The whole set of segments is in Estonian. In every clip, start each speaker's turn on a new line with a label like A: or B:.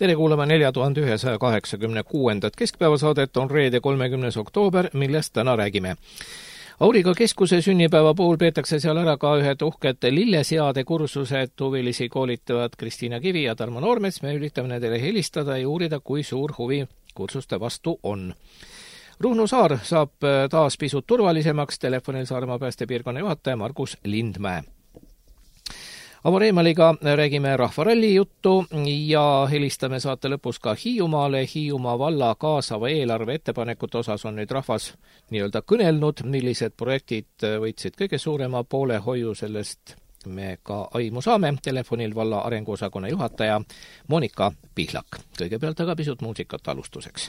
A: Tere kuulama 4186. keskpäevasaadet on reede 30. oktoober, millest täna räägime. Auriga keskuse sünnipäeva puhul peetakse seal ära ka ühed uhked lilleseade kursused, huvilisi koolitavad Kristiina Kivi ja Tarmo Noormets. Me üritame nendele helistada ja uurida, kui suur huvi kursuste vastu on. Ruhnu saar saab taas pisut turvalisemaks, telefonil Saaremaa päästepiirkonna juhataja Margus Lindmäe. Avo Reemaliga räägime rahvaralli juttu ja helistame saate lõpus ka Hiiumaale. Hiiumaa valla kaasava eelarve ettepanekute osas on nüüd rahvas nii-öelda kõnelnud, millised projektid võitsid kõige suurema poolehoiu, sellest me ka aimu saame. Telefonil valla arenguosakonna juhataja Monika Pihlak. Kõigepealt aga pisut muusikat alustuseks.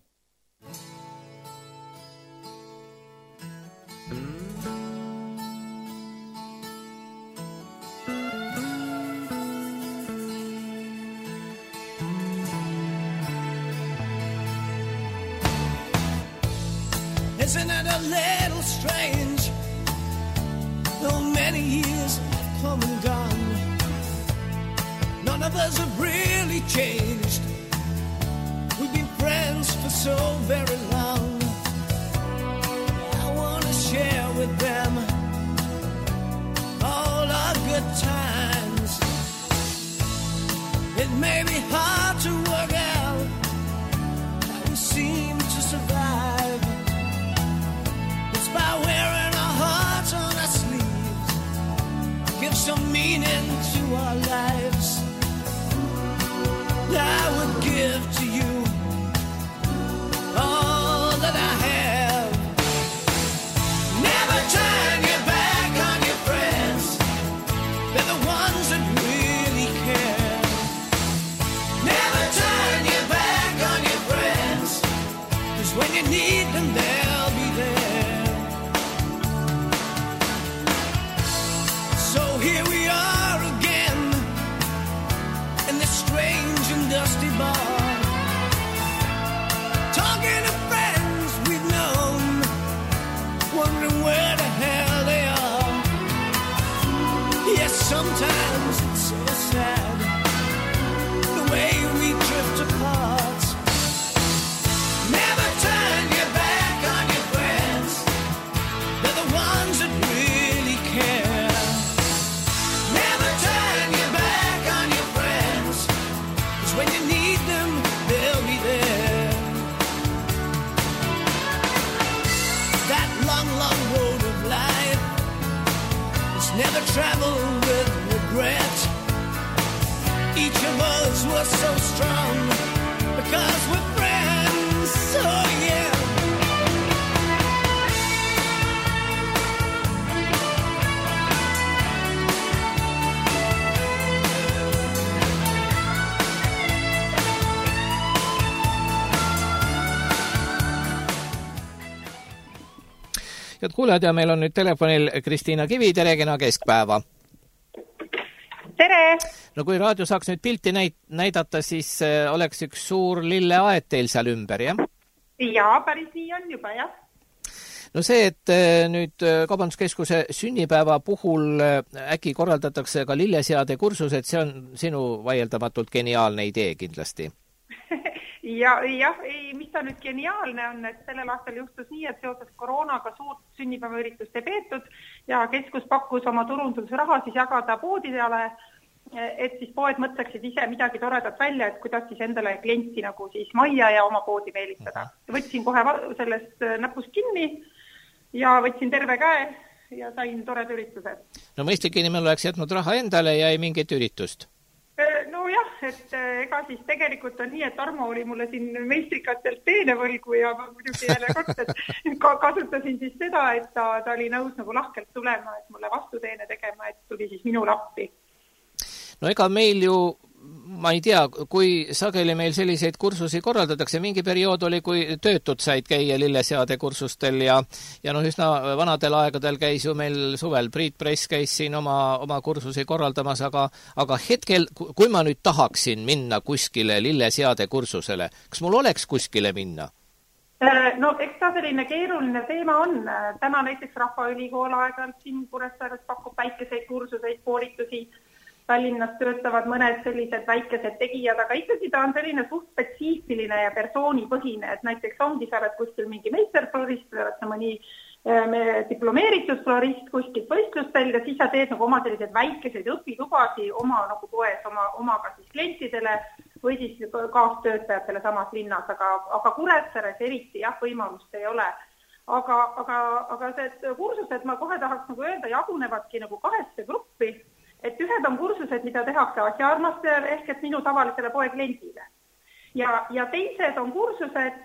B: Isn't it a little strange? Though many years have come and gone, none of us have really changed. We've been friends for so very long. I want to share with them all our good times. It may be hard to work out how we seem to survive. By wearing our hearts on our sleeves, give some meaning to our lives. I would give to you all that I have. Never turn your back on your friends. They're the ones that really care. Never turn your back on your friends, 'cause when you need them, they'll be there. Here we are again in this strange and dusty bar, talking to friends we've known, wondering where the hell they are. Yes, sometimes it's so sad the way we drift apart. Never turn your back on your friends. They're the ones that really care. When you need them, they'll be there. That long, long road of life is never traveled with regret. Each of us was so strong because we're friends. Oh yeah.
A: Head kuulajad, ja meil on nüüd telefonil Kristiina Kivi. Tere, kena keskpäeva.
C: Tere!
A: No kui raadio saaks nüüd pilti näidata, siis oleks üks suur lilleaed teil seal ümber, jah?
C: Jaa, päris nii on juba, jah.
A: No see, et nüüd Kaubanduskeskuse sünnipäeva puhul äkki korraldatakse ka lilleseade kursused, see on sinu vaieldamatult geniaalne idee kindlasti.
C: Jah, ei, mis ta nüüd geniaalne on, et sellel aastal juhtus nii, et seoses koroonaga suurt sünnipäevaüritust ei peetud ja keskus pakkus oma turundusraha siis jagada poodidele, et siis poed mõtleksid ise midagi toredat välja, et kuidas siis endale klienti nagu siis majja ja oma poodi meelitada. Võtsin kohe sellest näpust kinni ja võtsin terve käe ja sain tored üritused.
A: No mõistlik inimene oleks jätnud raha endale ja ei mingit üritust.
C: No jah, et ega siis tegelikult on nii, et Tarmo oli mulle siin meistrikatelt teene võlgu ja ma muidugi jälle kasutasin siis seda, et ta oli nõus nagu lahkelt tulema, et mulle vastuteene tegema, et tuli siis minu lappi.
A: No ega meil ju, ma ei tea, kui sageli meil selliseid kursusi korraldatakse, mingi periood oli, kui töötud said käia lilleseade kursustel ja üsna vanadel aegadel käis ju meil suvel, Priit Press käis siin oma kursusi korraldamas, aga hetkel, kui ma nüüd tahaksin minna kuskile lilleseade kursusele, kas mul oleks kuskile minna?
C: No eks ta selline keeruline teema on. Täna näiteks Rahvaülikool aeg-ajalt siin Kuressaares pakub väikeseid kursuseid, koolitusi Tallinnas töötavad mõned sellised väikesed tegijad, aga ikkagi ta on selline suht spetsiifiline ja persoonipõhine, et näiteks ongi sa oled kuskil mingi meisterflorist või oled sa mõni diplomeeritud florist kuskilt võistlustel ja siis sa teed nagu oma sellised väikeseid õpitubasi oma nagu poes, omaga siis klientidele või siis kaastöötajatele samas linnas, aga Kuressaares eriti võimalust ei ole. Aga see kursused, ma kohe tahaks nagu öelda, jagunevadki nagu 2 gruppi, et ühed on kursused, mida tehakse asjaarmastajale ehk et minu tavalisele poe kliendile. Ja teised on kursused,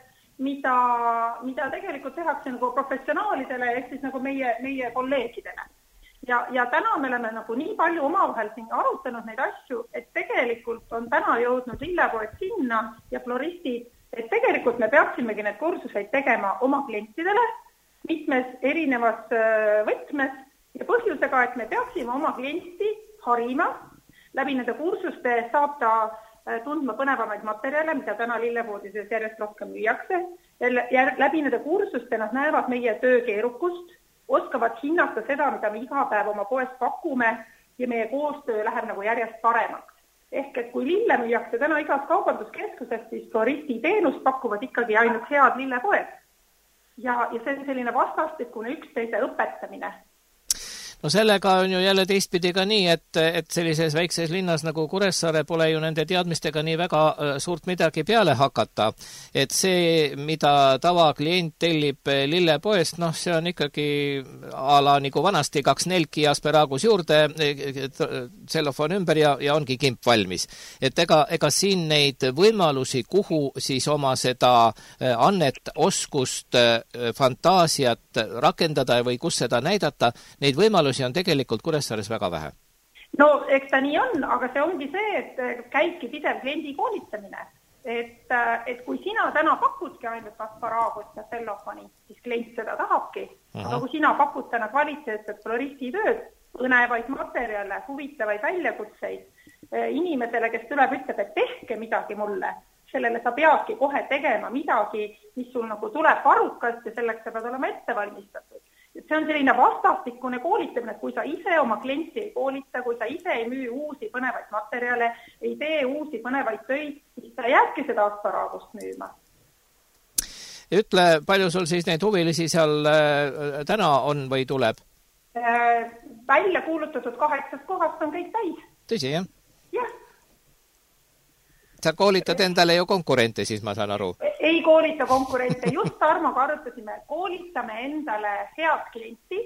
C: mida tegelikult tehakse nagu professionaalidele ehk siis nagu meie kolleegidele. Ja täna me oleme nagu nii palju omavahel siin arutanud neid asju, et tegelikult on täna jõudnud lillepoed sinna ja floristid, et tegelikult me peaksimegi need kursuseid tegema oma klientidele mitmes erinevas võtmes ja põhjusega, et me peaksime oma klienti harima. Läbi nende kursuste saab ta tundma põnevamaid materjale, mida täna lillepoodides järjest rohkem müüakse. Läbi nende kursuste nad näevad meie töö keerukust, oskavad hinnata seda, mida me iga päev oma poes pakume ja meie koostöö läheb nagu järjest paremaks. Ehk et kui lille müüakse täna igas kaubanduskeskuses, siis floristi teenust pakuvad ikkagi ainult head lillepoed. Ja see on selline vastastikune üksteise õpetamine.
A: No sellega on ju jälle teistpidi ka nii, et sellises väikses linnas nagu Kuressaare pole ju nende teadmistega nii väga suurt midagi peale hakata. Et see, mida tavaklient tellib lillepoest, see on ikkagi ala nagu vanasti 2 nelki ja asparagus juurde, tsellofaan ümber ja ongi kimp valmis. Et ega siin neid võimalusi, kuhu siis oma seda annet, oskust, fantaasiat rakendada või kus seda näidata, neid võimalusi on tegelikult Kuressaares väga vähe.
C: No, eks ta nii on, aga see ongi see, et käibki pidev kliendi koolitamine. Et kui sina täna pakudki ainult asparaagust ja tsellofani, siis klient seda tahabki. Aga kui sina pakud täna kvaliteetset floristi tööd, põnevaid materjale, huvitavaid väljakutseid inimesele, kes tuleb ütleb, et tehke midagi mulle, sellele sa peadki kohe tegema midagi, mis sul nagu tuleb varrukast ja selleks sa pead olema ettevalmistatud. See on selline vastastikune koolitamine, et kui sa ise oma klienti ei koolita, kui sa ise ei müü uusi põnevaid materjale, ei tee uusi põnevaid töid, siis sa jääbki seda asparaagust müüma.
A: Ütle, palju sul siis neid huvilisi seal täna on või tuleb?
C: Välja kuulutatud 8 kohast on kõik täis.
A: Tõsi, jah?
C: Jah.
A: Sa koolitad endale ju konkurente, siis ma saan aru.
C: Ei koolita konkurente, just Tarmoga arutasime, koolitame endale head klienti,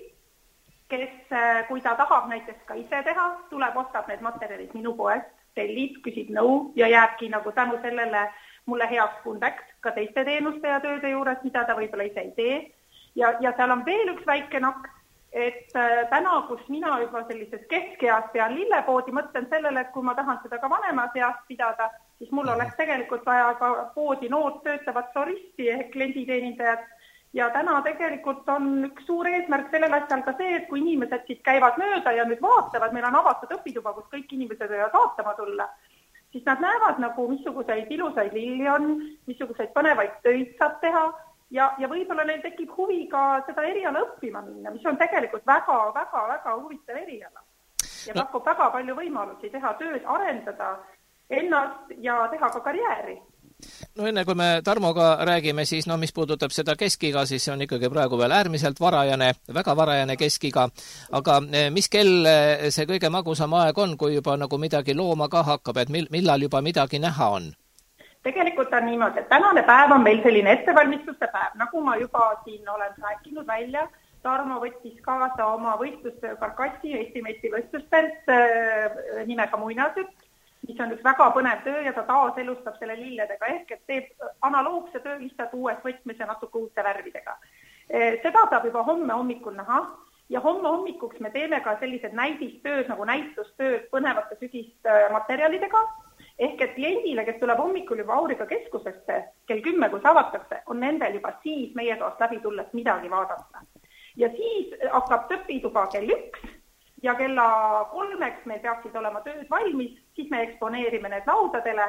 C: kes, kui ta tahab näiteks ka ise teha, tuleb, ostab need materjalid minu poest, tellib, küsib nõu ja jääbki nagu tänu sellele mulle heaks kundeks ka teiste teenuste ja tööde juures, mida ta võib-olla ise ei tee. Ja seal on veel üks väike nakk, et täna, kus mina juba sellises keskeas pean lillepoodi, mõtlen sellele, et kui ma tahan seda ka vanemas eas pidada, siis mul oleks tegelikult vaja ka poodi noort töötavat floristi ehk klienditeenindajat. Ja täna tegelikult on üks suur eesmärk sellel asjal ka see, et kui inimesed siis käivad mööda ja nüüd vaatavad, meil on avatud õpituba, kus kõik inimesed võivad vaatama tulla, siis nad näevad nagu, missuguseid ilusaid lilli on, missuguseid põnevaid töid saab teha ja võib-olla neil tekib huvi ka seda eriala õppima minna, mis on tegelikult väga huvitav eriala. Ja pakub väga palju võimalusi teha tööd, arendada ennast ja teha ka karjääri.
A: No enne kui me Tarmoga räägime, siis mis puudutab seda keskiga, siis see on ikkagi praegu veel äärmiselt varajane, väga varajane keskiga. Aga mis kell see kõige magusam aeg on, kui juba nagu midagi looma ka hakkab, et millal juba midagi näha on?
C: Tegelikult on niimoodi, et tänane päev on meil selline ettevalmistuste päev, nagu ma juba siin olen rääkinud välja. Tarmo võttis kaasa oma võistlustöö karkassi Eesti meistrivõistlustelt nimega Muinasütt, mis on üks väga põnev töö ja ta taaselustab selle lilledega ehk, et teeb analoogse töö lihtsalt uues võtmes ja natuke uute värvidega. Seda saab juba homme hommikul näha ja homme hommikuks me teeme ka sellised näidistööd nagu näitustööd põnevate sügismaterjalidega ehk, et kliendile, kes tuleb hommikul juba Auriga keskusesse kell 10, kus avatakse, on nendel juba siis meie toast läbi tulles midagi vaadata. Ja siis hakkab töpituba kell 1 ja kella 3 meil peaksid olema tööd valmis, siis me eksponeerime need laudadele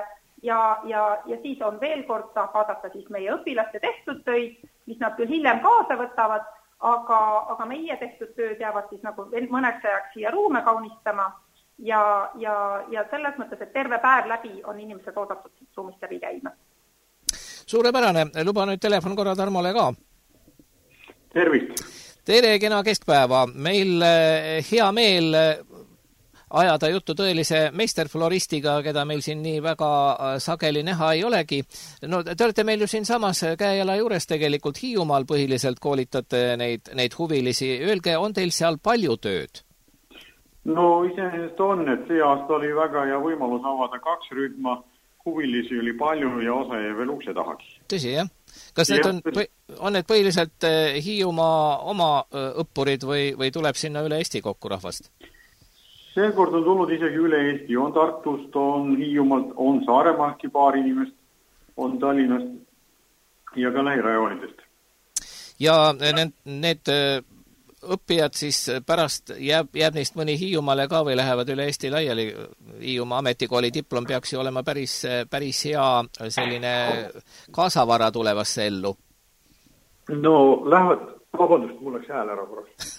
C: ja siis on veel kord saab vaadata siis meie õpilaste tehtud töid, mis nad küll hiljem kaasa võtavad, aga meie tehtud tööd jäävad siis nagu mõneks ajaks siia ruume kaunistama ja selles mõttes, et terve päev läbi on inimesed oodatud siit ruumist läbi käima.
A: Suurepärane, luba nüüd telefon korra Tarmole ka.
D: Tervist!
A: Tere, kena keskpäeva. Meil hea meel ajada juttu tõelise meisterfloristiga, keda meil siin nii väga sageli näha ei olegi. No, te olete meil ju siin samas käejala juures tegelikult Hiiumaal põhiliselt koolitate neid huvilisi. Öelge, on teil seal palju tööd?
D: No iseenesest on, et see aasta oli väga hea võimalus avada 2 rühma. Huvilisi oli palju ja osa jäi veel ukse tahagi.
A: Tõsi, jah? Kas need on need põhiliselt Hiiumaa oma õppurid või tuleb sinna üle Eesti kokku rahvast?
D: Seekord on tulnud isegi üle Eesti. On Tartust, on Hiiumaalt, on Saaremaastki paar inimest, on Tallinnast ja ka lähirajoonidest. Ja
A: need õppijad siis pärast jääb neist mõni Hiiumaale ka või lähevad üle Eesti laiali? Hiiumaa ametikooli diplom peaks ju olema päris hea selline kaasavara tulevasse ellu.
D: No lähevad, vabandust, mul läks hääl ära korraks.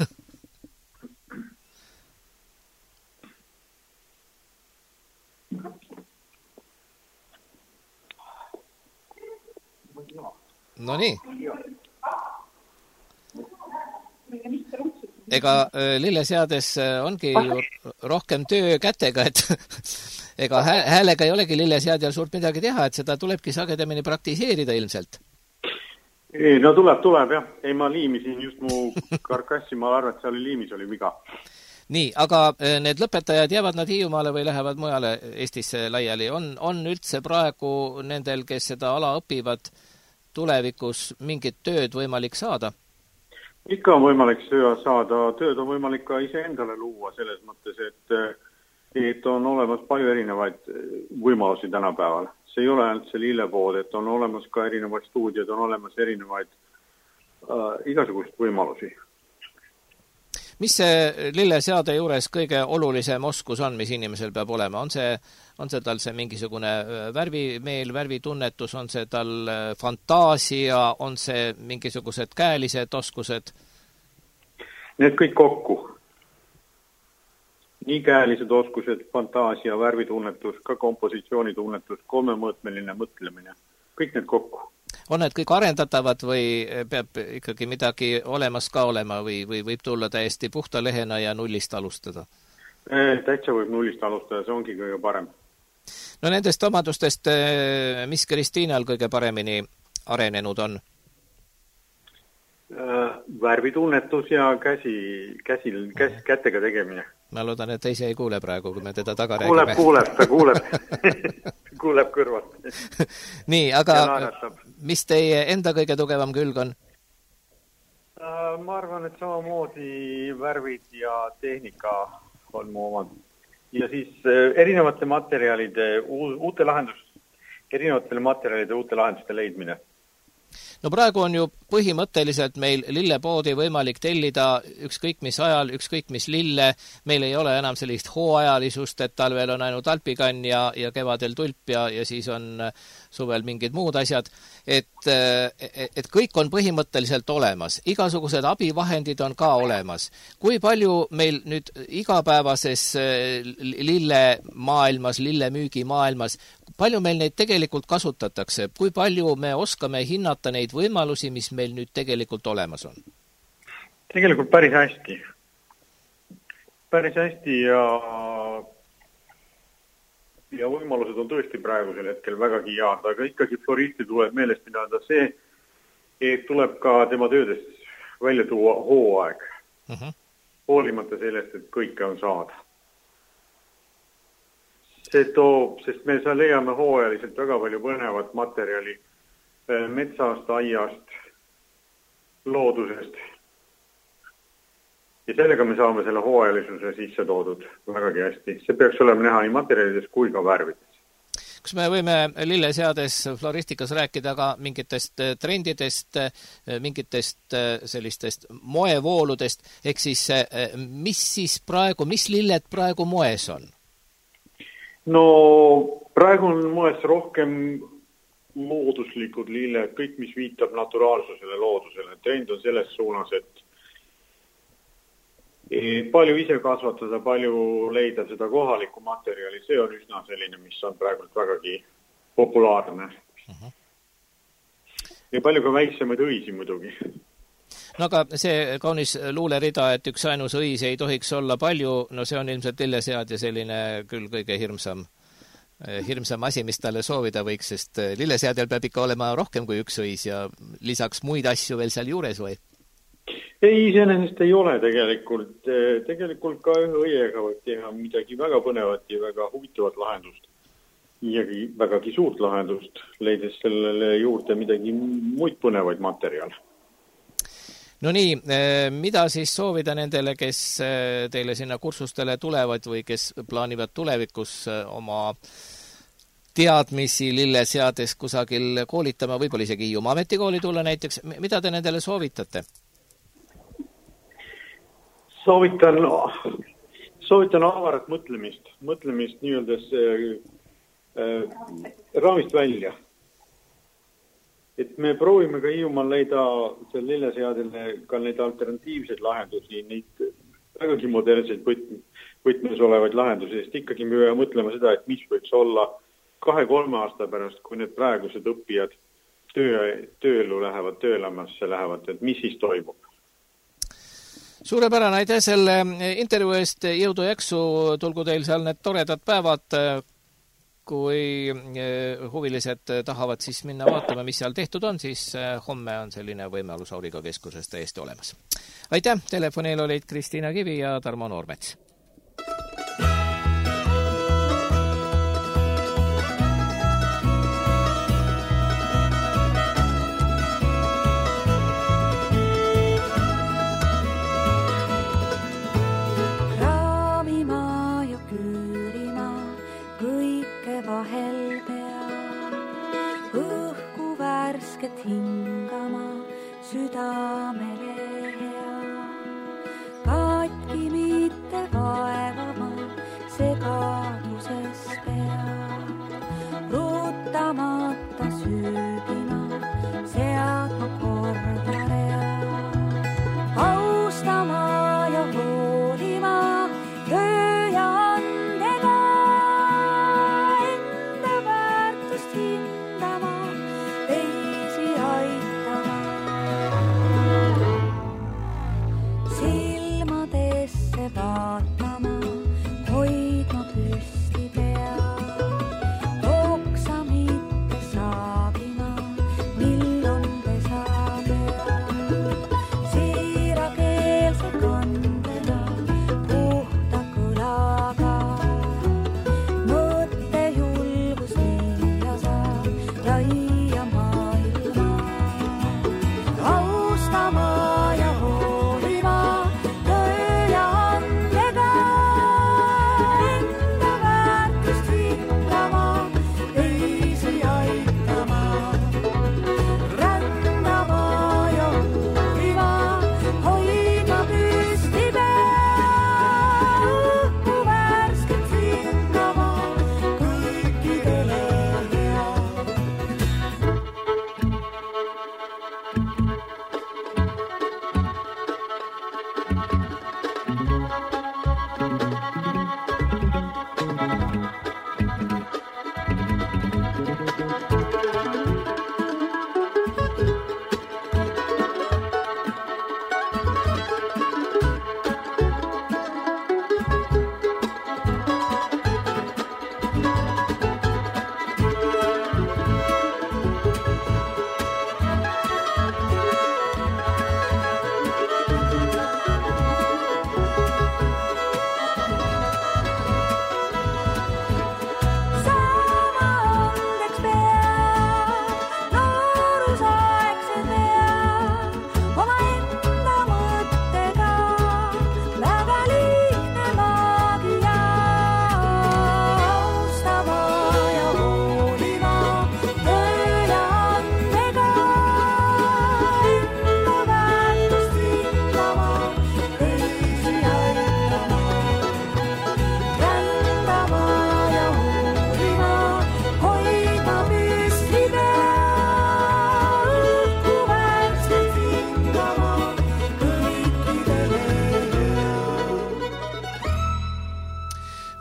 A: No nii. Ega lilleseades ongi ju rohkem töö kätega, et ega häälega ei olegi lilleseadjal suurt midagi teha, et seda tulebki sagedamini praktiseerida ilmselt.
D: Ei, no tuleb jah. Ei, ma liimisin just mu karkassi, ma arvan, et seal liimis oli viga.
A: Nii, aga need lõpetajad jäävad nad Hiiumaale või lähevad mujale Eestisse laiali? On üldse praegu nendel, kes seda ala õpivad, tulevikus mingit tööd võimalik saada?
D: Ikka on võimalik saada, tööd on võimalik ka iseendale luua selles mõttes, et on olemas palju erinevaid võimalusi tänapäeval. See ei ole ainult see lillepood, et on olemas ka erinevaid stuudiad, on olemas erinevaid igasugust võimalusi.
A: Mis see lilleseade juures kõige olulisem oskus on, mis inimesel peab olema? On see tal see mingisugune värvimeel, värvitunnetus, on see tal fantaasia, on see mingisugused käelised oskused?
D: Need kõik kokku. Nii käelised oskused, fantaasia, värvitunnetus, ka kompositsioonitunnetus, 3-mõõtmeline mõtlemine. Kõik need kokku.
A: On need kõik arendatavad või peab ikkagi midagi olemas ka olema või võib tulla täiesti puhta lehena ja nullist alustada?
D: Täitsa võib nullist alustada, see ongi kõige parem.
A: No nendest omadustest, mis Kristiinal kõige paremini arenenud on?
D: Värvitunnetus ja kätega tegemine.
A: Ma loodan, et teise ei kuule praegu, kui me teda taga räägime.
D: Kuuleb kõrvalt.
A: Nii, aga mis teie enda kõige tugevam külg on?
D: Ma arvan, et samamoodi värvid ja tehnika on mu omad. Ja siis erinevate materjalide, uute lahenduste leidmine.
A: No praegu on ju põhimõtteliselt meil lillepoodi võimalik tellida ükskõik mis ajal, ükskõik mis lille. Meil ei ole enam sellist hooajalisust, et talvel on ainult alpikann ja kevadel tulp ja siis on suvel mingid muud asjad. Et kõik on põhimõtteliselt olemas. Igasugused abivahendid on ka olemas. Kui palju meil nüüd igapäevases lillemaailmas, lillemüügimaailmas, palju meil neid tegelikult kasutatakse? Kui palju me oskame hinnata neid võimalusi, mis meil nüüd tegelikult olemas on?
D: Tegelikult päris hästi. Päris hästi ja võimalused on tõesti praegusel hetkel vägagi head, aga ikkagi floristi tuleb meelest pidada see, et tuleb ka tema töödest välja tuua hooaeg. Hoolimata sellest, et kõike on saada. See toob, sest me leiame hooajaliselt väga palju põnevat materjali metsast, aiast, loodusest. Ja sellega me saame selle hooajalisuse sisse toodud vägagi hästi. See peaks olema näha nii materjalides kui ka värvides.
A: Kas me võime lilleseades floristikas rääkida ka mingitest trendidest, mingitest sellistest moevooludest, ehk siis mis lilled praegu moes on?
D: No praegu on moes rohkem looduslikud lilled, kõik mis viitab naturaalsusele, loodusele. Trend on selles suunas, Palju ise kasvatada, palju leida seda kohalikku materjali, see on üsna selline, mis on praegu vägagi populaarne. Ja palju ka väiksemaid õisi muidugi.
A: No aga see kaunis luulerida, et üks ainus õis ei tohiks olla palju, no see on ilmselt lillesead ja selline küll kõige hirmsam asi, mis talle soovida võiks, sest lilleseadel peab ikka olema rohkem kui üks õis ja lisaks muid asju veel seal juures või?
D: Ei, iseenesest ei ole tegelikult. Tegelikult ka ühe õiega võib teha midagi väga põnevat ja väga huvitavat lahendust. Ja vägagi suurt lahendust, leides sellele juurde midagi muid põnevaid materjale.
A: No nii, mida siis soovida nendele, kes teile sinna kursustele tulevad või kes plaanivad tulevikus oma teadmisi lilleseades kusagil koolitama, võib-olla isegi Hiiumaa ametikooli tulla näiteks, mida te nendele soovitate?
D: Soovitan avarat mõtlemist nii-öelda raamist välja. Et me proovime ka Hiiumaal leida selle lilleseadele ka neid alternatiivseid lahendusi, neid vägagi modernseid võtmes olevaid lahendusi, sest ikkagi me peame mõtlema seda, et mis võiks olla 2-3 aasta pärast, kui need praegused õppijad tööelu lähevad, tööelämasse lähevad, et mis siis toimub.
A: Suurepärane, aitäh selle intervjuu eest, jõudu jaksu, tulgu teil seal need toredad päevad, kui huvilised tahavad siis minna vaatama, mis seal tehtud on, siis homme on selline võimalus Auriga keskuses täiesti olemas. Aitäh, telefonil olid Kristiina Kivi ja Tarmo Noormets.
E: Hingama südamele hea, katki mitte vaevama, segaduses pea, rutamata süübima, seadma korda rea, austama ja hoolima, töö ja andega, enda väärtust hindama, silmadesse vaatama, hoidma püsti.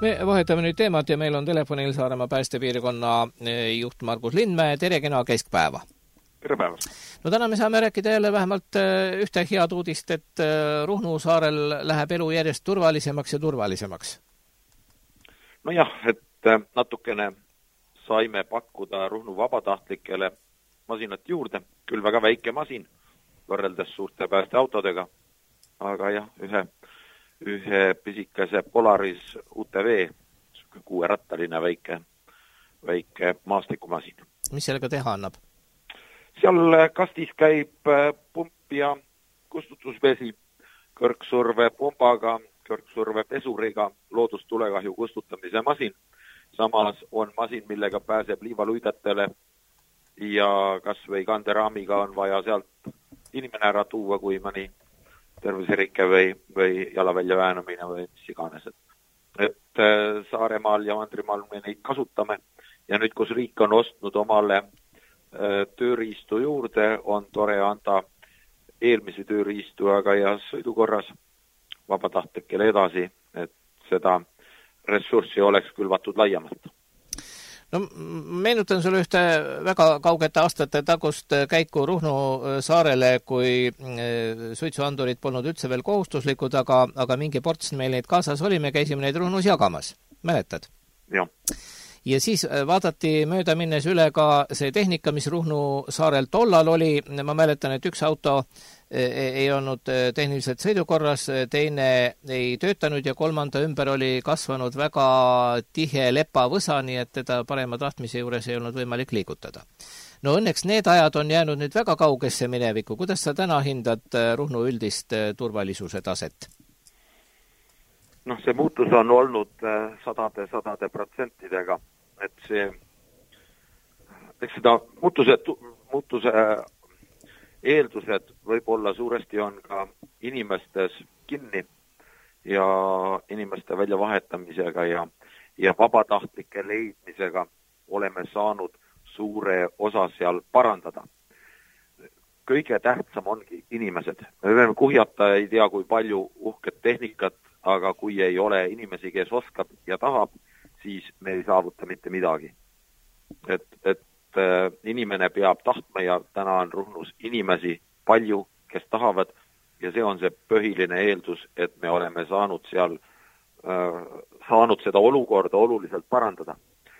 A: Me vahetame nüüd teemat ja meil on telefonil Saaremaa päästepiirkonna juht Margus Lindmäe. Tere, kena keskpäeva!
F: Tere päevast!
A: No täna me saame rääkida jälle vähemalt ühte head uudist, et Ruhnu saarel läheb elu järjest turvalisemaks ja turvalisemaks.
F: Nojah, et natukene saime pakkuda Ruhnu vabatahtlikele masinat juurde, küll väga väike masin võrreldes suurte päästeautodega, aga jah, ühe pisikese Polaris UTV, 6-rattaline väike maastikumasin.
A: Mis sellega teha annab?
F: Seal kastis käib pump ja kustutusvesi kõrgsurve pumbaga, kõrgsurve pesuriga, loodustulekahju kustutamise masin. Samas on masin, millega pääseb liivaluidetele ja kas või kanderaamiga on vaja sealt inimene ära tuua, kui mõni terviserikke või jalavälja väänamine või mis iganes. Et Saaremaal ja Mandrimaal me neid kasutame ja nüüd, kus riik on ostnud omale tööriistu juurde, on tore anda eelmise tööriistu aga ja sõidukorras vabatahtlikele edasi, et seda ressurssi oleks külvatud laiemalt.
A: No, meenutan sulle ühte väga kaugete aastate tagust käiku Ruhnu saarele, kui suitsuandurid polnud üldse veel kohustuslikud, aga mingi ports meil neid kaasas oli, me käisime neid Ruhnus jagamas. Mäletad?
F: Jah.
A: Ja siis vaadati mööda minnes üle ka see tehnika, mis Ruhnu saarel tollal oli. Ma mäletan, et üks auto ei olnud tehniliselt sõidukorras, teine ei töötanud ja kolmanda ümber oli kasvanud väga tihe lepavõsa, nii et teda parema tahtmise juures ei olnud võimalik liigutada. No õnneks need ajad on jäänud nüüd väga kaugesse minevikku. Kuidas sa täna hindad Ruhnu üldist turvalisuse taset?
F: No see muutus on olnud sadade protsentidega, et eks seda muutuse eeldused võib-olla suuresti on ka inimestes kinni ja inimeste väljavahetamisega ja vabatahtlike leidmisega oleme saanud suure osa seal parandada. Kõige tähtsam ongi inimesed. Me võime kuhjata, ei tea kui palju uhket tehnikat, aga kui ei ole inimesi, kes oskab ja tahab, siis me ei saavuta mitte midagi. Et inimene peab tahtma ja täna on Ruhnus inimesi palju, kes tahavad ja see on see põhiline eeldus, et me oleme saanud seal saanud seda olukorda oluliselt parandada.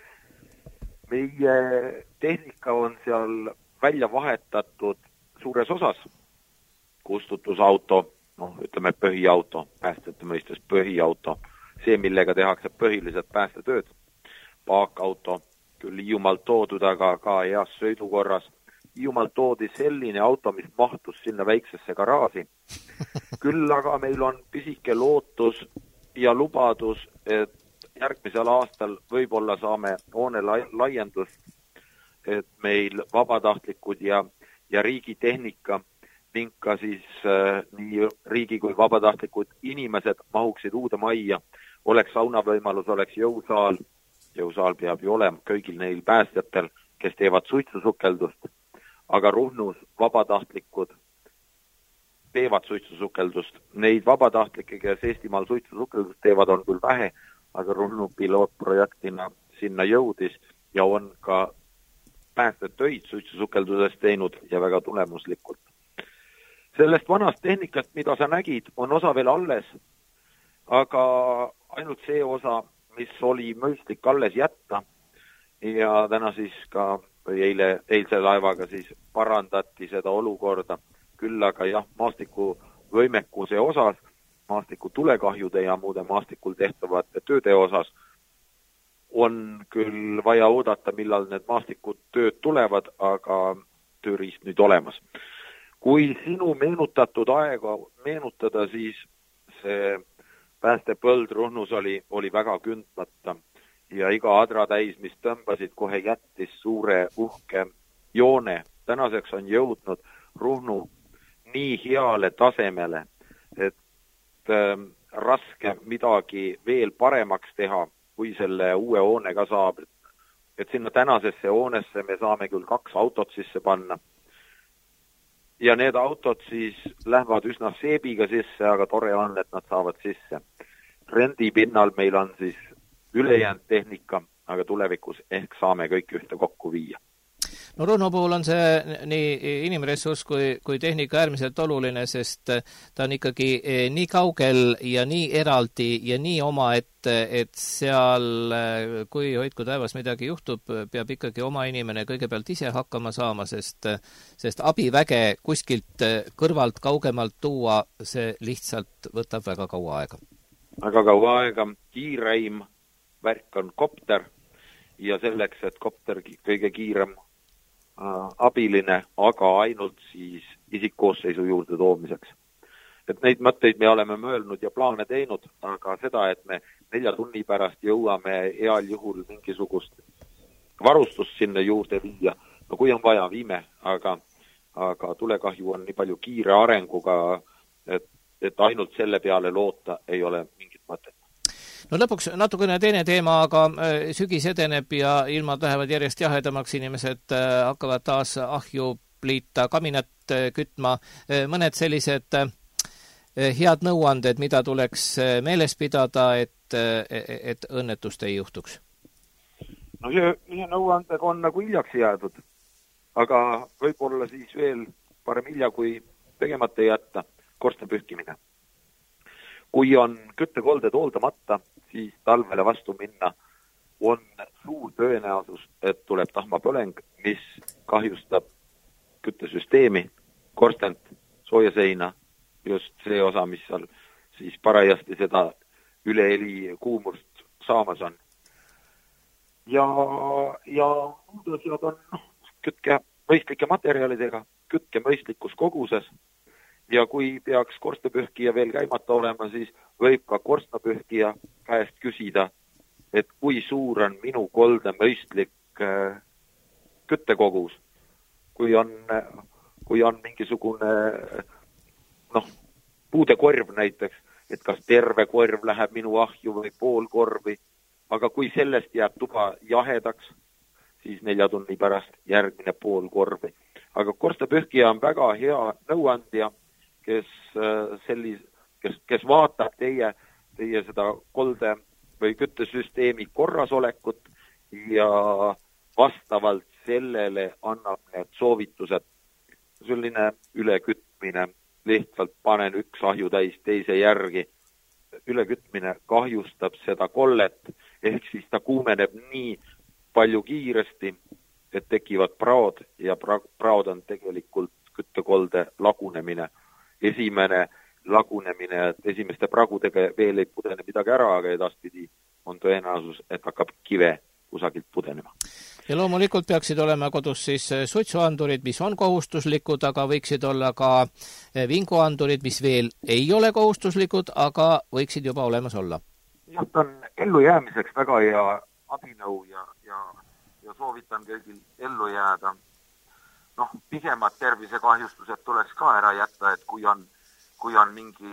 F: Meie tehnika on seal välja vahetatud suures osas. Kustutusauto, ütleme põhiauto, päästjate mõistes põhiauto, see, millega tehakse põhiliselt päästetööd. Paakauto, küll Hiiumaalt toodud, aga ka heas sõidukorras. Hiiumaalt toodi selline auto, mis mahtus sinna väiksesse garaaži. Küll aga meil on pisike lootus ja lubadus, et järgmisel aastal võib-olla saame hoone laiendust, et meil vabatahtlikud ja riigi tehnika ning ka siis nii riigi kui vabatahtlikud inimesed mahuksid uude majja, oleks saunavõimalus, oleks jõusaal. Jõusaal peab ju olema kõigil neil päästjatel, kes teevad suitsusukeldust, aga Ruhnus vabatahtlikud teevad suitsusukeldust. Neid vabatahtlikke, kes Eestimaal suitsusukeldust teevad, on küll vähe, aga Ruhnu pilootprojektina sinna jõudis ja on ka päästetöid suitsusukeldusest teinud ja väga tulemuslikult. Sellest vanast tehnikast, mida sa nägid, on osa veel alles, aga ainult see osa, mis oli mõistlik alles jätta ja täna siis ka eilse laevaga siis parandati seda olukorda. Küll aga jah, maastiku võimekuse osas, maastiku tulekahjude ja muude maastikul tehtavate tööde osas on küll vaja oodata, millal need maastikud tööd tulevad, aga tööriist nüüd olemas. Kui sinu meenutatud aega meenutada, siis see päästepõld Ruhnus oli väga kündmata ja iga adra täis, mis tõmbasid, kohe jättis suure uhke joone. Tänaseks on jõudnud Ruhnu nii heale tasemele, et raske midagi veel paremaks teha, kui selle uue hoonega saab. Et sinna tänasesse hoonesse me saame küll 2 autot sisse panna. Ja need autod siis lähevad üsna seebiga sisse, aga tore on, et nad saavad sisse. Rendi pinnal meil on siis ülejäänud tehnika, aga tulevikus ehk saame kõik ühte kokku viia.
A: No Runo puhul on see nii inimressurss kui tehnika äärmiselt oluline, sest ta on ikkagi nii kaugel ja nii eraldi ja nii oma, et seal, kui hoidku taevas midagi juhtub, peab ikkagi oma inimene kõigepealt ise hakkama saama, sest abiväge kuskilt kõrvalt kaugemalt tuua, see lihtsalt võtab väga kaua aega.
F: Väga kaua aega, kiireim värk on kopter ja selleks, et kopter kõige kiirem abiline, aga ainult siis isikkoosseisu juurde toomiseks. Et neid mõtteid me oleme mõelnud ja plaane teinud, aga seda, et me 4 tunni pärast jõuame heal juhul mingisugust varustust sinna juurde viia, no kui on vaja, viime, aga tulekahju on nii palju kiire arenguga, et ainult selle peale loota ei ole mingit mõtet.
A: No lõpuks natukene teine teema, aga sügis edeneb ja ilmad lähevad järjest jahedamaks, inimesed hakkavad taas ahju pliita, kaminat kütma. Mõned sellised head nõuanded, mida tuleks meeles pidada, et õnnetust ei juhtuks?
F: No see nõuandega on nagu hiljaks jäädud, aga võib-olla siis veel parem hilja kui tegemata jätta korstna pühkimine. Kui on küttekolded hooldamata, siis talvele vastu minna on suur tõenäosus, et tuleb tahmapõleng, mis kahjustab küttesüsteemi, korstent, soojaseina, just see osa, mis seal siis parajasti seda üleheli kuumust saamas on. Ja muud asjad on kütke mõistlike materjalidega, kütke mõistlikus koguses. Ja kui peaks korstnapühkija veel käimata olema, siis võib ka korstnapühkija käest küsida, et kui suur on minu kolde mõistlik küttekogus. Kui on mingisugune puudekorv näiteks, et kas terve korv läheb minu ahju või pool korvi, aga kui sellest jääb tuba jahedaks, siis 4 tunni pärast järgmine pool korvi. Aga korstnapühkija on väga hea nõuandja, kes vaatab teie seda kolde või küttesüsteemi korrasolekut ja vastavalt sellele annab need soovitused. Selline ülekütmine, lihtsalt panen üks ahju täis teise järgi. Ülekütmine kahjustab seda kollet, ehk siis ta kuumeneb nii palju kiiresti, et tekivad praod ja praod on tegelikult küttekolde lagunemine. Esimene lagunemine, et esimeste pragudega veel ei pudene midagi ära, aga edaspidi on tõenäosus, et hakkab kive kusagilt pudenema.
A: Ja loomulikult peaksid olema kodus siis suitsuandurid, mis on kohustuslikud, aga võiksid olla ka vinguandurid, mis veel ei ole kohustuslikud, aga võiksid juba olemas olla.
F: Jah, ta on ellu jäämiseks väga hea abinõu ja soovitan kõigil ellu jääda. Pisemad tervisekahjustused tuleks ka ära jätta, et kui on mingi,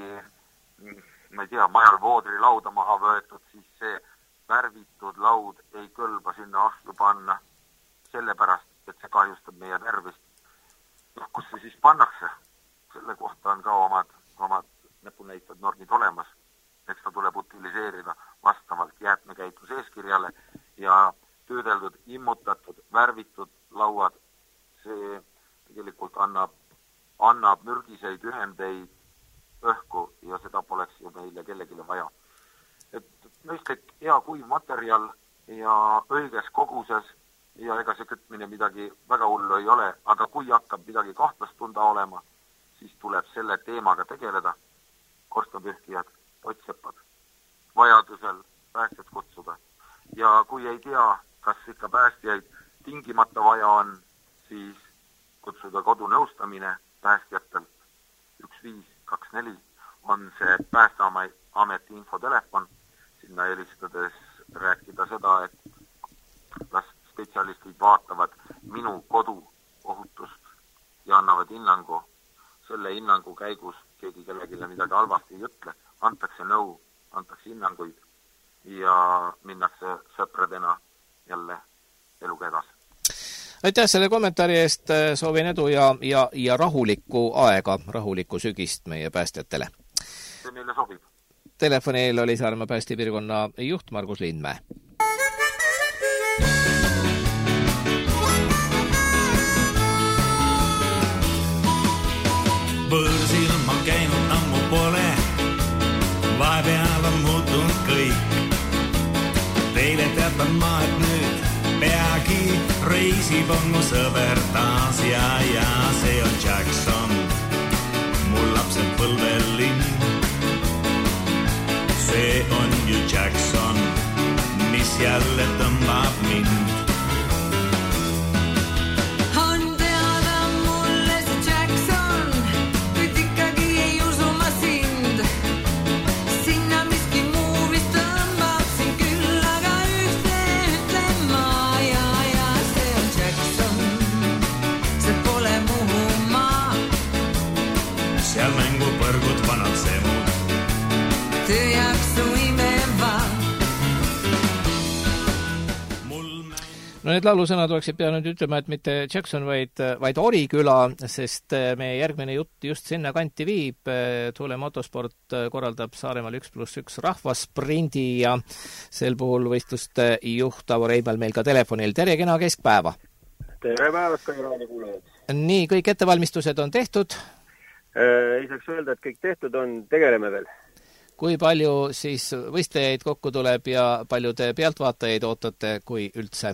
F: ma ei tea, majal voodri lauda maha võetud, siis see värvitud laud ei kõlba sinna ahju panna, sellepärast, et see kahjustab meie tervist. Kus see siis pannakse? Selle kohta on ka omad näpunäitad normid olemas. Eks ta tuleb utiliseerida vastavalt jäätmekäitluse eeskirjale ja töödeldud, immutatud, värvitud lauad, see tegelikult annab mürgiseid ühendeid õhku ja seda poleks ju meile kellelegi vaja. Et mõistlik hea kuiv materjal ja õiges koguses ja ega see kütmine midagi väga hullu ei ole, aga kui hakkab midagi kahtlast tunda olema, siis tuleb selle teemaga tegeleda. Korstnapühkijad, otsepad, vajadusel päästjad kutsuda. Ja kui ei tea, kas ikka päästjaid tingimata vaja on, siis kutsuda kodunõustamine päästjatelt 1524 on see Päästeameti infotelefon. Sinna helistades rääkida seda, et las spetsialistid vaatavad minu kodu ohutust ja annavad hinnangu. Selle hinnangu käigus keegi kellegile midagi halvasti ei ütle, antakse nõu, antakse hinnanguid ja minnakse sõpradena jälle eluga edasi.
A: Aitäh selle kommentaari eest, soovin edu ja rahulikku aega, rahulikku sügist meie päästjatele.
F: See meile sobib.
A: Telefonil oli Saaremaa päästepiirkonna juht Margus Lindmäe.
G: Börsil ma käinud ammu pole, vahepeal on muutunud kõik. Teile teatan ma, et nüüd peagi reisib on mu sõber taas ja see on Jackson, mul lapsed põlvelinn. See on ju Jackson, mis jälle tõmbab mind.
A: No need laulusõnad oleksid peanud ütlema, et mitte Jackson, vaid Oriküla, sest meie järgmine jutt just sinna kanti viib. Tuule Motosport korraldab Saaremaal 1+1 rahvasprindi ja sel puhul võistluste juht Avo Reimal meil ka telefonil. Tere, kena keskpäeva!
H: Tere päevast, ka raadikuulajad!
A: Nii, kõik ettevalmistused on tehtud?
H: Ei saaks öelda, et kõik tehtud on, tegeleme veel.
A: Kui palju siis võistlejaid kokku tuleb ja palju te pealtvaatajaid ootate, kui üldse?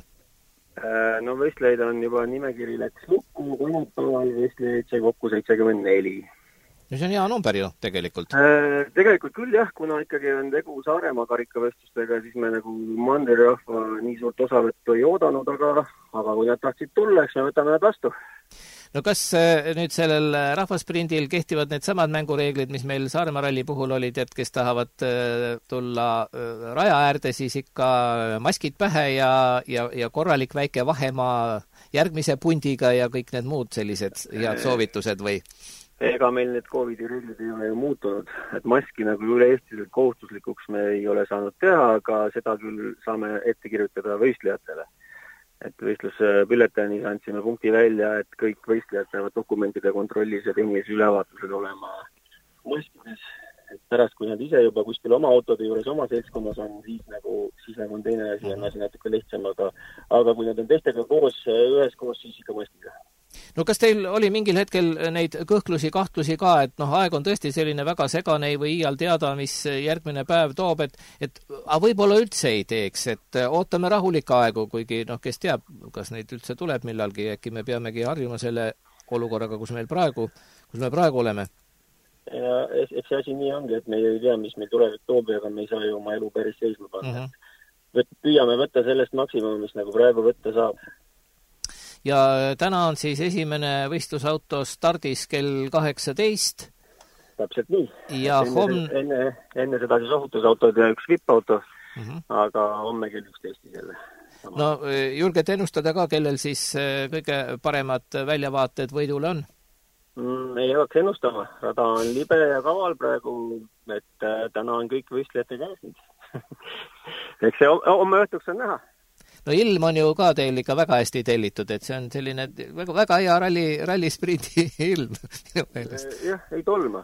H: No võistlejaid on juba nimekiri läks lukku, kolmapäeval võistlejaid sai kokku 74.
A: No see on hea number ju tegelikult.
H: Tegelikult küll jah, kuna ikkagi on tegu Saaremaa karikavõistlustega, siis me nagu manderrahva nii suurt osavõttu ei oodanud, aga kui nad tahtsid tulla, eks me võtame nad vastu.
A: No kas nüüd sellel rahvasprindil kehtivad need samad mängureeglid, mis meil Saaremaa ralli puhul olid, et kes tahavad tulla raja äärde, siis ikka maskid pähe ja korralik väike vahemaa järgmise pundiga ja kõik need muud sellised head soovitused või?
H: Ega meil need COVID-i reeglid ei ole ju muutunud, et maski nagu üle Eestiliselt kohustuslikuks me ei ole saanud teha, aga seda küll saame ette kirjutada võistlejatele. Et võistluspülletäänis andsime punkti välja, et kõik võistlejad peavad dokumentide kontrollis ja tehnilise ülevaatused olema maskides. Et pärast, kui nad ise juba kuskil oma autode juures oma seltskonnas on, siis nagu on teine asi, on asi natuke lihtsam, aga kui nad on teistega üheskoos, siis ikka maskiga.
A: No kas teil oli mingil hetkel neid kõhklusi, kahtlusi ka, et aeg on tõesti selline väga segane või iial teada, mis järgmine päev toob, et võib-olla üldse ei teeks, et ootame rahulikke aegu, kuigi kes teab, kas neid üldse tuleb millalgi, äkki me peamegi harjuma selle olukorraga, kus me praegu oleme?
H: Ja eks see asi nii ongi, et me ei tea, mis meil tulevik toob, aga me ei saa ju oma elu päris seisma panna. Püüame võtta sellest maksimum, mis nagu praegu võtta saab.
A: Ja täna on siis esimene võistlusauto stardis kell 18.
H: Täpselt nii.
A: Ja
H: enne seda siis ohutusautod ja üks VIP-auto, aga homme kell 11 selle.
A: No julgete ennustada ka, kellel siis kõige paremad väljavaated võidule on?
H: Ei jõuaks ennustama. Rada on libe ja kaval praegu, et täna on kõik võistlejate käes. Eks see homme õhtuks on näha.
A: No ilm on ju ka teil ikka väga hästi tellitud, et see on selline väga hea rallisprindi ilm minu meelest.
H: Jah, ei tolma.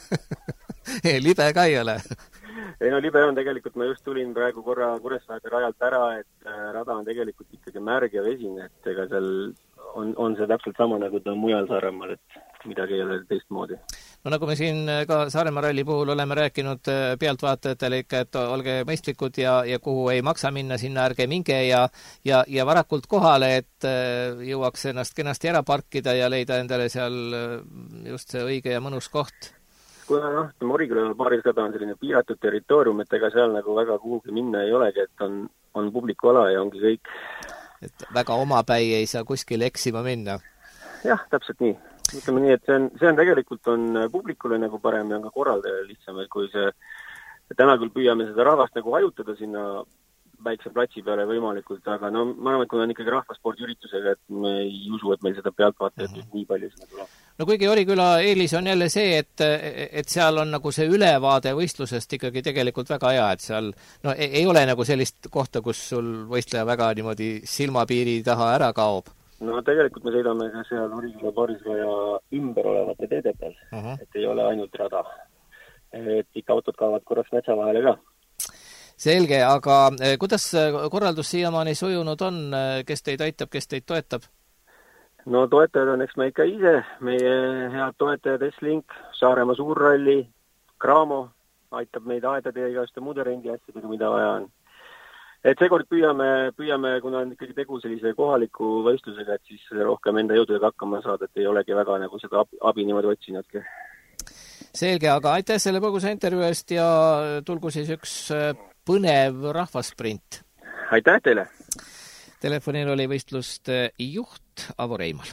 A: Libe ka ei ole.
H: Ei no libe on tegelikult, ma just tulin praegu korra Kuressaare rajalt ära, et rada on tegelikult ikkagi märg ja vesine, et ega seal on see täpselt sama nagu ta mujal Saaremaal, et midagi ei ole teistmoodi. No
A: nagu me siin ka Saaremaa ralli puhul oleme rääkinud pealtvaatajatele ikka, et olge mõistlikud ja kuhu ei maksa minna, sinna ärge minge ja varakult kohale, et jõuaks ennast kenasti ära parkida ja leida endale seal just see õige ja mõnus koht.
H: Kuna Oriküla paarisada on selline piiratud territoorium, et ega seal nagu väga kuhugi minna ei olegi, et on publikuala ja ongi kõik.
A: Et väga omapäi ei saa kuskil eksima minna.
H: Jah, täpselt nii. Ütleme nii, et see on tegelikult publikule nagu parem ja on ka korraldaja lihtsam, et kui täna küll püüame seda rahvast nagu hajutada sinna väikse platsi peale võimalikult, aga ma arvan, et kui on ikkagi rahvaspordiüritusega, et me ei usu, et meil seda pealtvaatajat nii palju sinna tuleb.
A: No kuigi Oriküla eelis on jälle see, et seal on nagu see ülevaade võistlusest ikkagi tegelikult väga hea, et seal ei ole nagu sellist kohta, kus sul võistleja väga niimoodi silmapiiri taha ära kaob.
H: No tegelikult me sõidame ka seal Oriküla paarisraja ümber olevate teede peal, et ei ole ainult rada. et ikka autod kaovad korraks metsa vahele ka.
A: Selge, aga kuidas korraldus siiamaani sujunud on, kes teid aitab, kes teid toetab?
H: No toetajad on eks me ikka ise, meie head toetajad S-Link, Saaremaa Suurralli, Graamo aitab meid aedade ja igaste muude rengi asjadega, mida vaja on. Et seekord püüame, kuna on ikkagi tegu sellise kohaliku võistlusega, et siis rohkem enda jõududega hakkama saada, et ei olegi väga nagu seda abi niimoodi otsinudki.
A: Selge, aga aitäh selle põgusa intervjuu eest ja tulgu siis üks põnev rahvasprint.
H: Aitäh teile!
A: Telefonil oli võistluste juht Avo Reimal.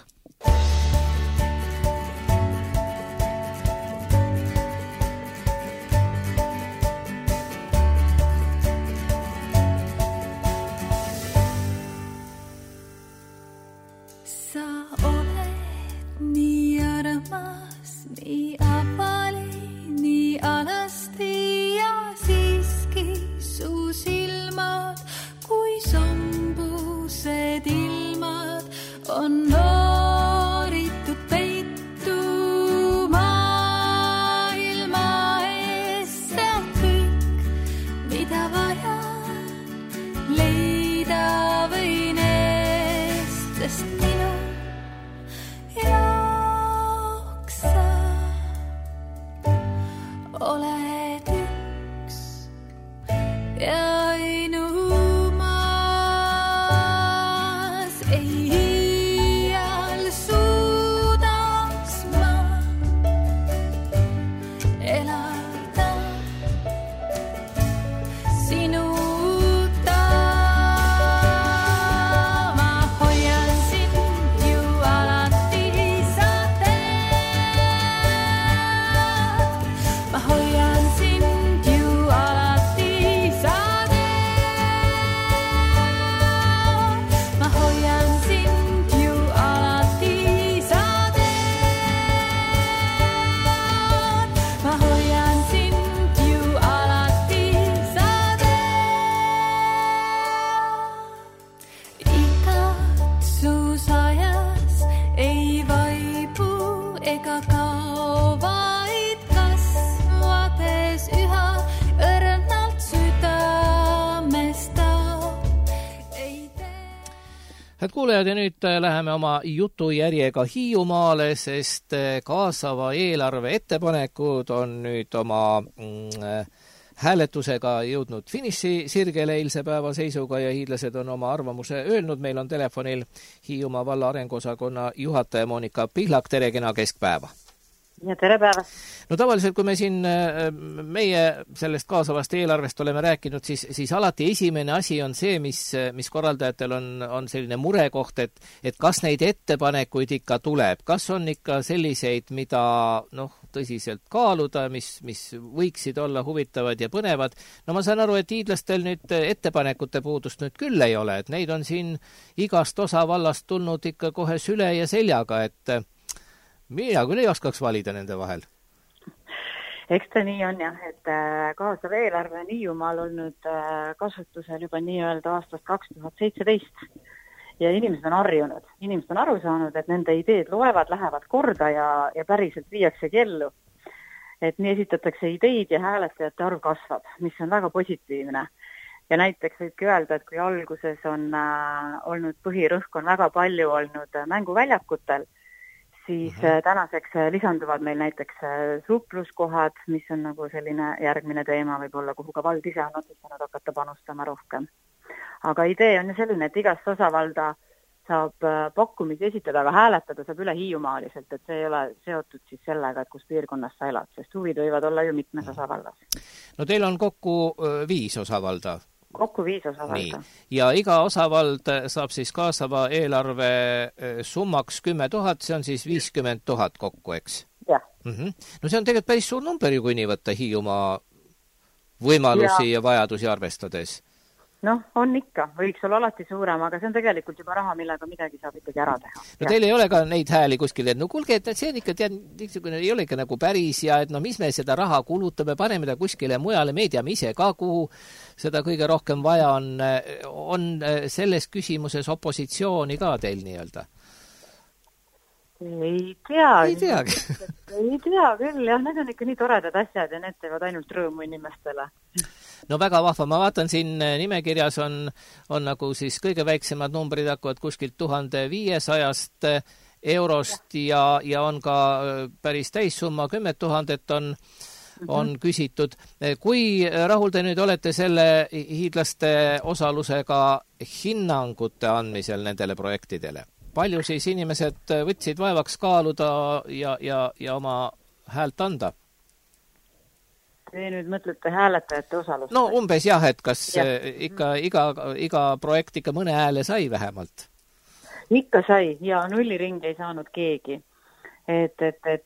E: Sa oled nii armas, nii avali, nii alasti ja siiski su silmad, kui sombused ilmad on nooritud peitu maailma ees. See on kõik, mida vaja leida võin eest, sest minu jaoks sa oled üks ja ainumas. Ei iial suudaks ma elada sinuta. Ma hoian sind ju alati, sa tead. Ma hoian sind ju alati, sa tead. Ma hoian sind ju alati, sa tead. Ma hoian sind ju alati, sa tead. Igatsusajas ei vaibu ega kao, vaid kasvades üha õrnalt südamesta. Ei tee
A: Head kuulajad, ja nüüd läheme oma jutujärjega Hiiumaale, sest kaasava eelarve ettepanekud on nüüd oma hääletusega jõudnud finišisirgele eilse päeva seisuga ja hiidlased on oma arvamuse öelnud. Meil on telefonil Hiiumaa valla arenguosakonna juhataja Monika Pihlak. Tere, kena keskpäeva!
I: Ja tere päevast!
A: No tavaliselt, kui me siin meie sellest kaasavast eelarvest oleme rääkinud, siis alati esimene asi on see, mis korraldajatel on selline murekoht, et kas neid ettepanekuid ikka tuleb, kas on ikka selliseid, mida tõsiselt kaaluda, mis võiksid olla huvitavad ja põnevad. No ma saan aru, et hiidlastel nüüd ettepanekute puudust nüüd küll ei ole, et neid on siin igast osavallast tulnud ikka kohe süle ja seljaga, et mina küll ei oskaks valida nende vahel.
I: Eks ta nii on jah, et kaasav eelarve on Hiiumaal olnud kasutusel juba nii-öelda aastast 2017 ja inimesed on harjunud. Inimesed on aru saanud, et nende ideed loevad, lähevad korda ja päriselt viiaksegi ellu. Et nii esitatakse ideid ja hääletajate arv kasvab, mis on väga positiivne. Ja näiteks võibki öelda, et kui alguses on olnud põhirõhk on väga palju olnud mänguväljakutel, siis tänaseks lisanduvad meil näiteks supluskohad, mis on nagu selline järgmine teema võib-olla, kuhu ka vald ise on otsustanud hakata panustama rohkem. Aga idee on ju selline, et igast osavalda saab pakkumisi esitada, aga hääletada saab üle Hiiumaaliselt, et see ei ole seotud siis sellega, et kus piirkonnas sa elad, sest huvid võivad olla ju mitmes osavaldas.
A: No teil on kokku 5 osavalda.
I: Kokku 5 osavalda.
A: Ja iga osavald saab siis kaasava eelarve summaks 10 000, see on siis 50 000 kokku, eks?
I: Jah.
A: No see on tegelikult päris suur number ju, kui nii võtta Hiiumaa võimalusi ja vajadusi arvestades.
I: Noh, on ikka, võiks olla alati suurem, aga see on tegelikult juba raha, millega midagi saab ikkagi ära teha.
A: No teil ei ole ka neid hääli kuskil, et no kuulge, et see on ikka, ei ole ikka nagu päris ja et mis me seda raha kulutame, paneme ta kuskile mujale, me teame ise ka, kuhu seda kõige rohkem vaja on selles küsimuses opositsiooni ka teil nii-öelda?
I: Ei tea küll, jah, need on ikka nii toredad asjad ja need teevad ainult rõõmu inimestele.
A: No väga vahva, ma vaatan siin nimekirjas on nagu siis kõige väiksemad numbrid hakkavad kuskilt 1500 eurost ja on ka päris täissumma, 10 000 on küsitud. Kui rahul te nüüd olete selle hiidlaste osalusega hinnangute andmisel nendele projektidele? Palju siis inimesed võtsid vaevaks kaaluda ja oma häält anda?
I: Te nüüd mõtlete hääletajate osalust?
A: No umbes jah, et kas ikka iga projekt ikka mõne hääle sai vähemalt?
I: Ikka sai ja nulliringi ei saanud keegi. Et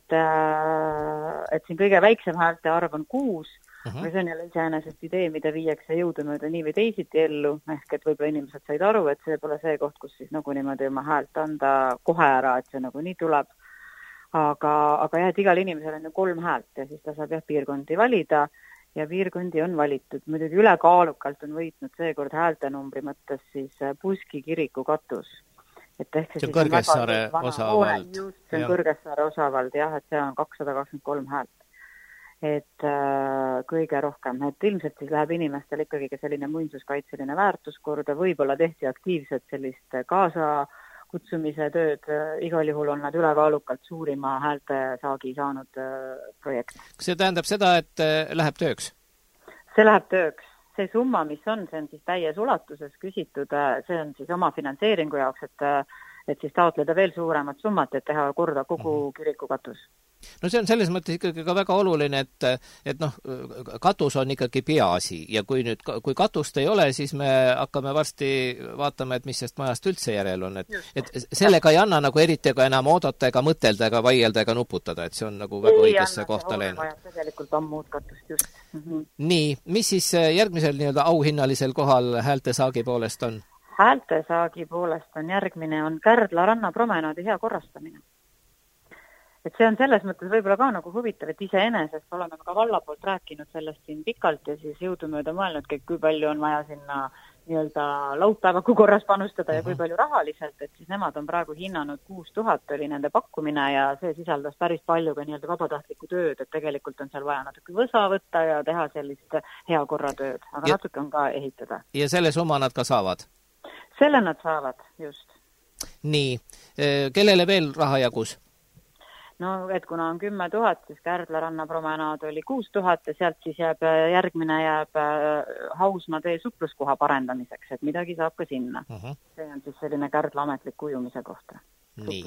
I: siin kõige väiksem häälte arv on 6, aga see on jälle iseenesest idee, mida viiakse jõudumööda nii või teisiti ellu, ehk et võib-olla inimesed said aru, et see pole see koht, kus siis nagu niimoodi oma häält anda kohe ära, et see nagu nii tuleb. Aga jah, et igal inimesel on ju 3 häält ja siis ta saab piirkondi valida ja piirkondi on valitud. Muidugi ülekaalukalt on võitnud seekord häältenumbri mõttes siis Puski kiriku katus.
A: See on Kõrgessaare osavald.
I: Just, see on Kõrgessaare osavald, jah, et see on 223 häält. Et kõige rohkem, et ilmselt siis läheb inimestel ikkagi ka selline muinsuskaitseline väärtuskorda, võib-olla tehti aktiivselt sellist kaasakutsumise tööd, igal juhul on nad ülekaalukalt suurima häälte saagi saanud projekt.
A: Kas see tähendab seda, et läheb tööks?
I: See läheb tööks. See summa, mis on, see on siis täies ulatuses küsitud, see on siis oma finantseeringu jaoks, et siis taotleda veel suuremat summat, et teha korda kogu kirikukatus.
A: No see on selles mõttes ikkagi ka väga oluline, et katus on ikkagi peaasi ja kui katust ei ole, siis me hakkame varsti vaatama, et mis sest majast üldse järel on. Et sellega ei anna nagu eriti ega enam oodata ega mõtelda ega vaielda ega nuputada, et see on nagu väga õigesse kohta läinud.
I: Ei, tegelikult on muud katust just.
A: Nii, mis siis järgmisel nii-öelda auhinnalisel kohal häältesaagi poolest on?
I: Häältesaagi poolest on järgmine, on Kärdla ranna promenaadi hea korrastamine. Et see on selles mõttes võib-olla ka nagu huvitav, et iseenesest oleme ka valla poolt rääkinud sellest siin pikalt ja siis jõudumööda mõelnudki, kui palju on vaja sinna nii-öelda lautpäevaku korras panustada ja kui palju rahaliselt, et siis nemad on praegu hinnanud 6000 oli nende pakkumine ja see sisaldas päris palju ka nii-öelda vabatahtlikku tööd, et tegelikult on seal vaja natuke võsa võtta ja teha sellist hea korratööd, aga natuke on ka ehitada.
A: Ja selle summa nad ka saavad?
I: Selle nad saavad, just.
A: Nii, kellele veel raha jagus?
I: No, et kuna on 10 000, siis Kärdla ranna promenaad oli 6000 ja sealt siis järgmine jääb Hausmaa tee supluskoha parendamiseks, et midagi saab ka sinna. See on siis selline Kärdla ametlik ujumise kohta.
A: Nii.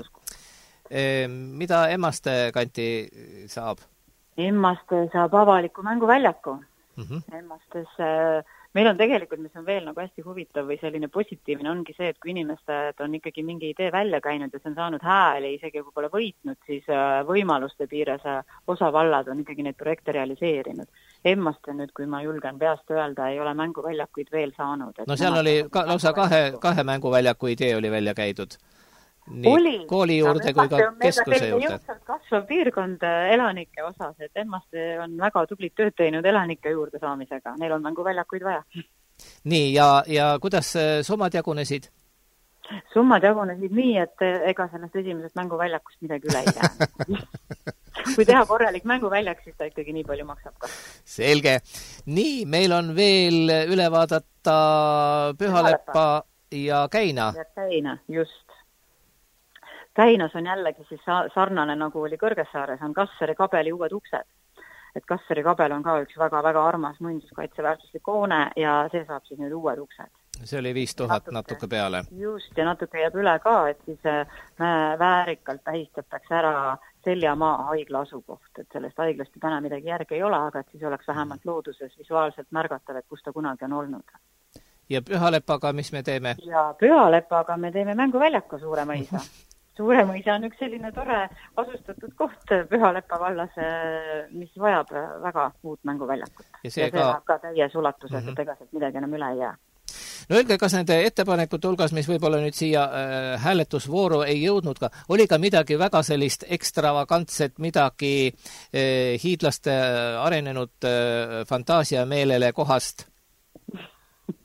A: Mida Emmaste kanti saab?
I: Emmaste saab avaliku mänguväljaku. Emmastes meil on tegelikult, mis on veel nagu hästi huvitav või selline positiivne, ongi see, et kui inimesed on ikkagi mingi idee välja käinud ja see on saanud hääli, isegi kui pole võitnud, siis võimaluste piires osavallad on ikkagi neid projekte realiseerinud. Emmaste nüüd, kui ma julgen peast öelda, ei ole mänguväljakuid veel saanud.
A: No seal oli lausa kahe mänguväljaku idee oli välja käidud. Nii kooli juurde kui ka keskuse juurde.
I: Kasvav piirkond elanike osas, et Emmaste on väga tublit tööd teinud elanike juurde saamisega. Neil on mänguväljakuid vaja.
A: Nii, ja kuidas summad jagunesid?
I: Summad jagunesid nii, et ega sellest esimesest mänguväljakust midagi üle ei jää. Kui teha korralik mänguväljak, siis ta ikkagi nii palju maksab ka.
A: Selge. Nii, meil on veel üle vaadata Pühaleppa ja Käina.
I: Ja Käina, just. Käinas on jällegi siis sarnane, nagu oli Kõrgessaares, on Kassari kabeli uued uksed. Et Kassari kabel on ka üks väga-väga armas muinsuskaitseväärtuslik hoone ja see saab siis nüüd uued uksed.
A: See oli 5000 natuke peale.
I: Just, ja natuke jääb üle ka, et siis väärikalt tähistatakse ära Seljamaa haigla asukoht, et sellest haiglast täna midagi järgi ei ole, aga et siis oleks vähemalt looduses visuaalselt märgatav, et kus ta kunagi on olnud.
A: Ja Pühaleppaga mis me teeme?
I: Ja Pühaleppaga me teeme mänguväljaku Suuremõisa. Suuremõisa on üks selline tore asustatud koht Pühaleppa vallas, mis vajab väga uut mänguväljakut. Ja see läheb ka täies ulatuses, et ega sealt midagi enam üle ei jää.
A: No öelge, kas nende ettepanekute hulgas, mis võib-olla nüüd siia hääletusvooru ei jõudnud ka, oli ka midagi väga sellist ekstravagantset, midagi hiidlaste arenenud fantaasia meelele kohast?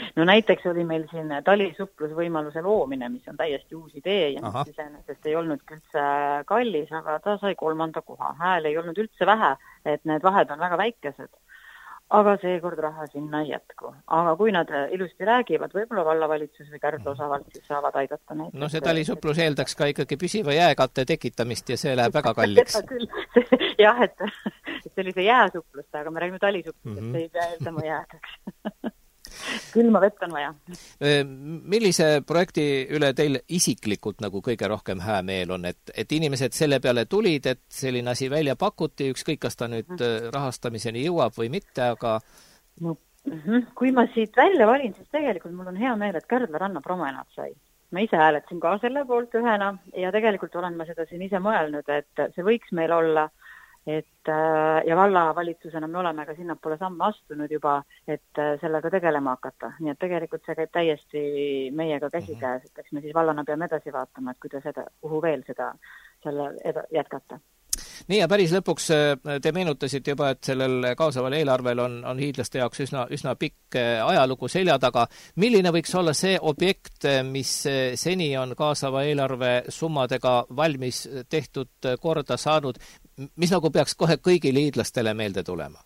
I: no näiteks oli meil siin talisupplusvõimaluse loomine, mis on täiesti uus idee ja mis iseenesest ei olnudki üldse kallis, aga ta sai 3. koha. Hääl ei olnud üldse vähe, et need vahed on väga väikesed. Aga seekord raha sinna ei jätku. Aga kui nad ilusti räägivad, võib-olla vallavalitsus või Kärdla osavalt, siis saavad aidata neid.
A: No see talisuplus eeldaks ka ikkagi püsiva jääkatte tekitamist ja see läheb väga kalliks.
I: Jah, et sellise jääsuplust, aga me räägime talisuplust, ei pea eeldama jäädaks. Külma vett on vaja.
A: Millise projekti üle teil isiklikult nagu kõige rohkem hää meel on, et inimesed selle peale tulid, et selline asi välja pakuti, ükskõik kas ta nüüd rahastamiseni jõuab või mitte, aga...
I: No, kui ma siit välja valin, siis tegelikult mul on hea meel, et Kärdla ranna promenad sai. Ma ise hääletasin ka selle poolt ühena ja tegelikult olen ma seda siin ise mõelnud, et see võiks meil olla, ja vallavalitsusena me oleme ka sinnapoole samme astunud juba, et sellega tegelema hakata. Nii et tegelikult see käib täiesti meiega käsikäes, et eks me siis vallana peame edasi vaatama, et kuidas kuhu veel selle jätkata.
A: Nii ja päris lõpuks te meenutasite juba, et sellel kaasaval eelarvel on hiidlaste jaoks üsna pikk ajalugu selja taga. Milline võiks olla see objekt, mis seni on kaasava eelarve summadega valmis tehtud, korda saanud, mis nagu peaks kohe kõigile hiidlastele meelde tulema?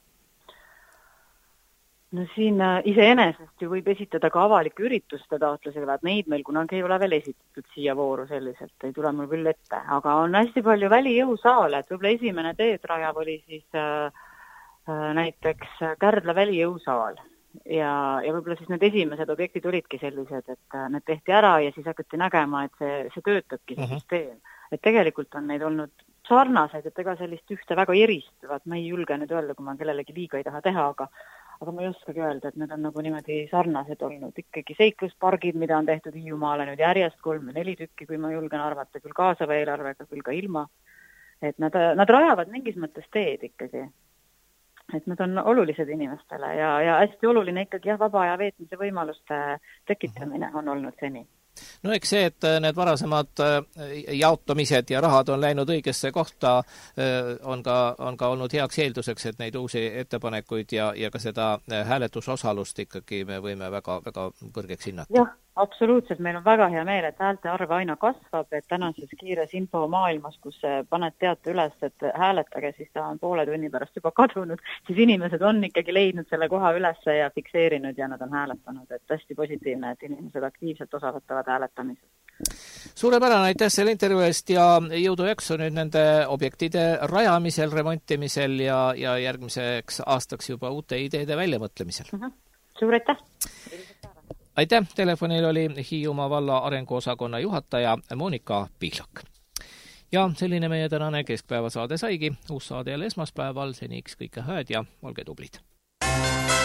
I: No siin iseenesest ju võib esitada ka avalike ürituste taotlusega, et neid meil kunagi ei ole veel esitatud siia vooru selliselt, ei tule mul küll ette, aga on hästi palju välijõusaale, et võib-olla esimene teedrajav oli siis näiteks Kärdla välijõusaal ja võib-olla siis need esimesed objektid olidki sellised, et need tehti ära ja siis hakati nägema, et see töötabki see süsteem. Et tegelikult on neid olnud sarnased, et ega sellist ühte väga eristuvat, ma ei julge nüüd öelda, kui ma kellelegi liiga ei taha teha, aga ma ei oskagi öelda, et need on nagu niimoodi sarnased olnud. Ikkagi seikluspargid, mida on tehtud Hiiumaale nüüd järjest 3 või 4 tükki, kui ma julgen arvata, küll kaasava eelarvega, küll ka ilma. Et nad rajavad mingis mõttes teed ikkagi. Et nad on olulised inimestele ja hästi oluline ikkagi vaba aja veetmise võimaluste tekitamine on olnud seni.
A: No eks see, et need varasemad jaotamised ja rahad on läinud õigesse kohta, on ka olnud heaks eelduseks, et neid uusi ettepanekuid ja ka seda hääletusosalust ikkagi me võime väga, väga kõrgeks hinnata.
I: Jah, absoluutselt. Meil on väga hea meel, et häälte arv aina kasvab, et tänases kiires info maailmas, kus paned teate üles, et hääletage, siis ta on poole tunni pärast juba kadunud, siis inimesed on ikkagi leidnud selle koha üles ja fikseerinud ja nad on hääletanud. Et hästi positiivne, et inimesed aktiivselt osa võtavad hääletamisel.
A: Suurepärane, aitäh selle intervjuu eest ja jõudu jaksu nüüd nende objektide rajamisel, remontimisel ja järgmiseks aastaks juba uute ideede väljamõtlemisel.
I: Suur aitäh!
A: Aitäh! Telefonil oli Hiiumaa valla arenguosakonna juhataja Monika Pihlak. Ja selline meie tänane keskpäevasaade saigi. Uus saade jälle esmaspäeval, seniks kõike hääd ja olge tublid!